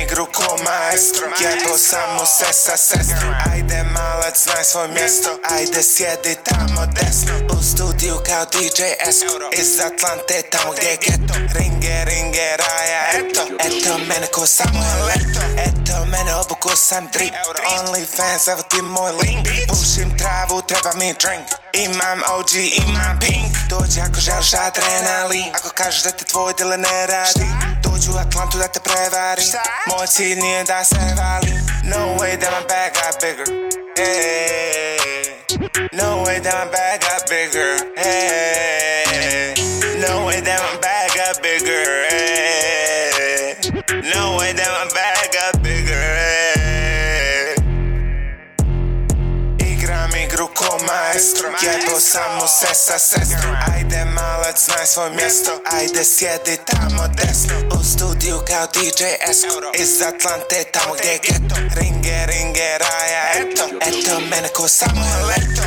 igru ko maestro, jebo sam mu se sa sestrom. Ajde malac, znaj svoj mjesto, ajde sjedi tamo desno. U studiju kao DJ Esko, iz Atlante tamo gdje je geto. Ringe, raja, eto mene ko Samuel Leto. Eto mene obuko sam drip, only fans, evo ti moj link. Pušim travu, treba mi drink, imam OG, imam pink. Dođi ako želiš adrenalin, ako kažeš da te tvoj dealer ne radi. Dođu u Atlantu da te prevari, moj cilj nije da se valim. No way that my bag got bigger, hey. No way that my bag got bigger, hey. No way that my bag got bigger, hey. No way that my bag got bigger, hey. Igram igru ko maestro, jebo sam mu se sa sestrom. Ajde malac, znaj svoj mjesto, ajde sjedi tamo desno. U studiju kao DJ Esko, iz Atlante tamo gdje je geto. Ringe, raja, eto mene ko Samuel Leto.